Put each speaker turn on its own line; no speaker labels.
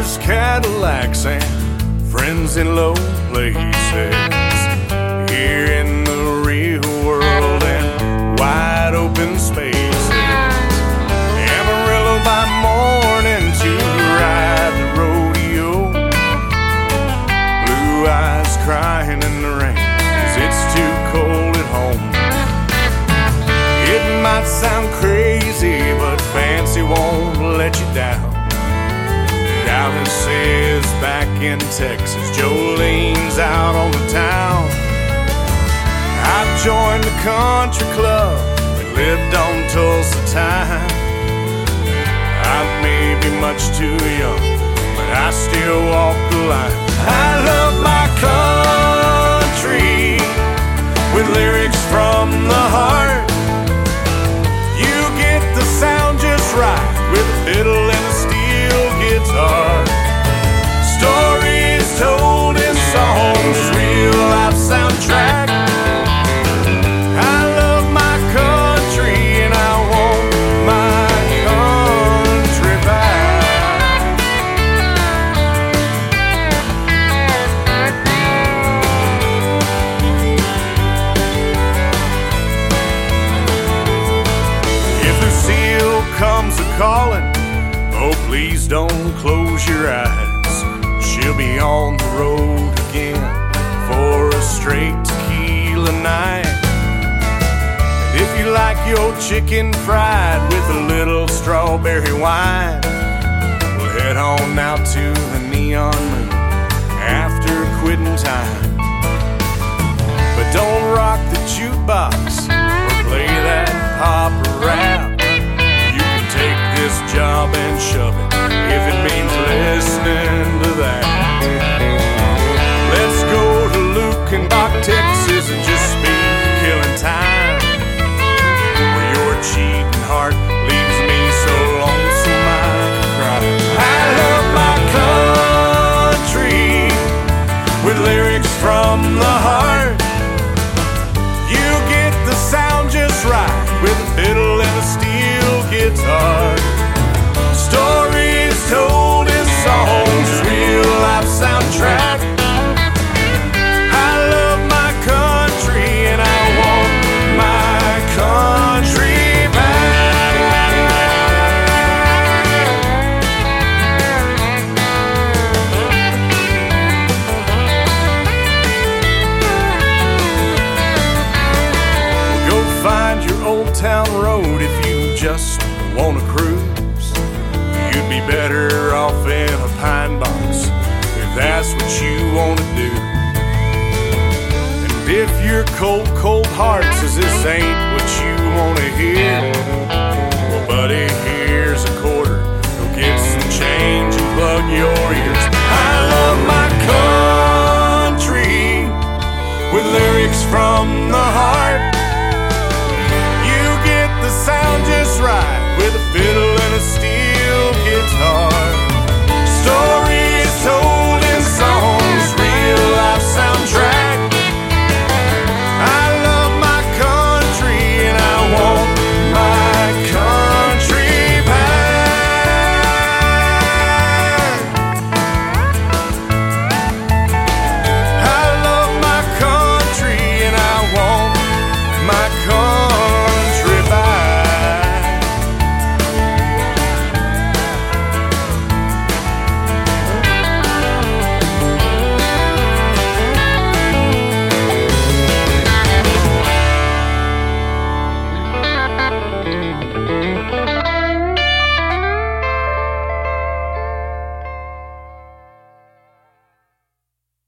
Cars, Cadillacs, and friends in low places. Here in the real world and wide open spaces. Amarillo by morning to ride the rodeo. Blue eyes crying in the rain 'cause it's too cold at home. It might sound crazy, but fancy won't let you down. Dallas is back in Texas, Jolene's out on the town. I've joined the country club and lived on Tulsa time. I may be much too young, but I still walk the line. I love my country with lyrics from the heart. You get the sound just right with a fiddle and a steel guitar. Stories told in songs, real life soundtrack. I love my country and I want my country back. If Lucille comes a-calling, oh, please don't close your eyes. She'll be on the road again for a straight tequila night. And if you like your chicken fried with a little strawberry wine, we'll head on out to the Neon Moon after quitting time. But don't rock the jukebox or play that pop or rap. You can take this job and shove it if it means listening to that. Let's go to Lukenbach, Texas and just speed killing time, where your cheating heart leaves me so lonesome I could cry. I love my country with lyrics from the heart. You get the sound just right with a fiddle and a steel guitar. Stories told in songs, real life soundtrack. I love my country and I want my country back. Well, go find your old town road if you just want to cruise. You'd be better off in a pine box if that's what you want to do. And if your cold, cold heart says this ain't what you want to hear,